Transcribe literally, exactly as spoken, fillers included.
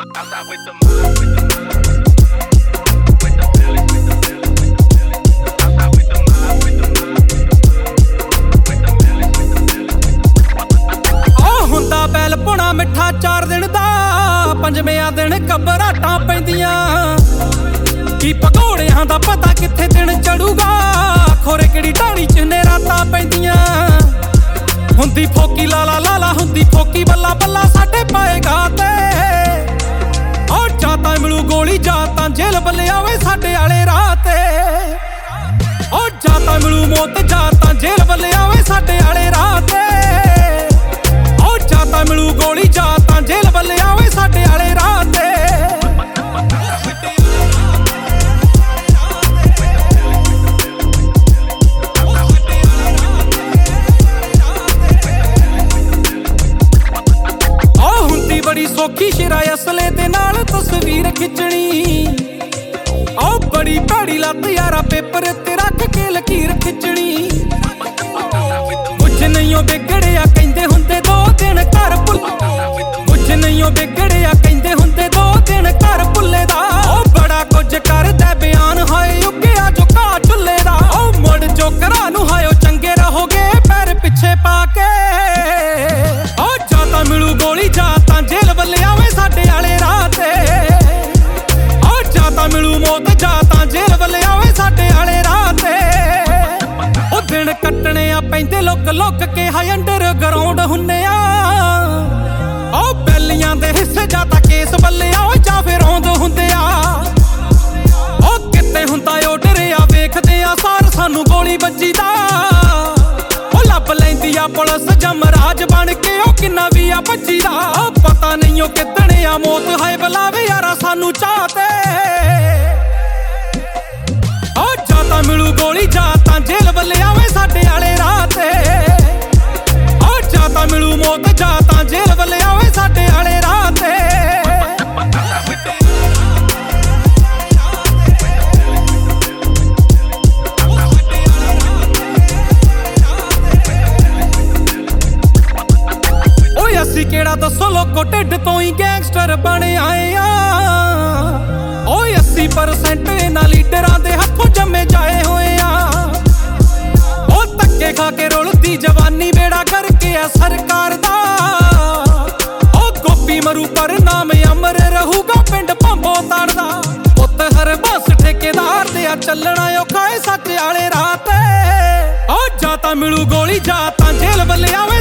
Outside with the mob, with the mob, with the village, with the village, with the village. Outside with the mob, with the mob, with the village, with the village. Oh ਹੁੰਦਾ बैल पुणा मिठा चार दिन दा पंजवें दिन घबराहटां पैंदियां की पकौड़ियां दा पता कित्थे दिन चढ़ूगा खोरे किहड़ी ढाणी च ने रातां पैंदियां हुंदी फोकी लाला लाला हुंदी फोकी बल्ला बल्ला साडे पाएगा ते ओ जातां मिलू गोली जातां जेल बल्ले आवे साडे आले राह ते ओ जातां मिलू मौत जातां जेल बल्ले आवे साडे आले राह ते ओ जातां मिलू गोली जातां जेल बल्ले आवे साडे आले राह ते बड़ी सौखी शिरा असले दे नाल तस्वीर खिचनी ओ बड़ी भैड़ी लत यारा पेपर ते रख के लकीर खिचनी कुछ नहीं ओ बिगड़िया कहंदे हुंदे दो दिन घर भुल कुछ नहीं ओ बिगड़िया कहंदे हुंदे दो दिन घर भुल्ले दा ओ बड़ा कुछ करदा बयान हाय उग्गिया जो घा चुल्ले दा ओ मुड़ जो घरा नूं हायो चंगे रहोगे पैर पिछे पा के ओ जातां मिलू गोली जातां जेल बल्ले आवे साडे आले राह ते ओ जातां मिलू मौत जातां जेल बल्ले आवे साडे आले राह ते ओ दिन कट्टने आ पैंदे लुक लुक के हाय अंडर ग्राउंड हुन्ने आ ओ बैलियां दे हिस्से जातां केस बल्ले आओ जां फिर रौंद हुंदे आ ओ कित्ते हुंदा ओ डरिया वेखदे आ सार सानू गोली बज्जी दा ओ लभ लैंदी आ पुलिस जमराज बन के ओ किन्ना भी आ भज्जी दा ओ पता नहीं ओ कितने आ मौत हाय बुलावे यारा सानू चाहते ओ जातां मिलू गोली जातां जेल बल्ले आवे साडे आले राह ते ओ जातां मिलू मौत जातां जेल बल्ले आवे साडे आले राह ते ਅਸੀਂ ਕਿਹੜਾ ਦੱਸੋ ਲੋਕੋ ਢਿੱਡ ਤੋਂ ਹੀ ਗੈਂਗਸਟਰ ਬਣ ਆਏ ਆ ਓਏ अस्सी परसेंट ਇਹਨਾਂ ਲੀਡਰਾਂ ਦੇ ਹੱਥੋਂ ਜੰਮੇ ਜਾਏ ਹੋਏ ਆ ਉਹ ਧੱਕੇ ਖਾ ਕੇ ਰੁਲਦੀ ਜਵਾਨੀ ਬੇੜਾ ਕਰਕੇ ਆ ਸਰਕਾਰ ਦਾ ਉਹ ਗੋਪੀ ਮਰੂ ਪਰ ਨਾਮ ਅਮਰ ਰਹੂਗਾ ਪਿੰਡ ਭੰਬੋ ਤੜਦਾ ਪੁੱਤ ਹਰ ਬਸ ਠੇਕੇਦਾਰ ਦੇ ਆ ਚੱਲਣਾ ਔਖਾ ਏ ਸੱਚ ਵਾਲੇ ਰਾਹ ਤੇ ਉਹ ਜਾਤਾਂ ਮਿਲੂ ਗੋਲੀ ਜਾਤਾਂ ਜੇਲ ਵੱਲੇ ਆਵੇ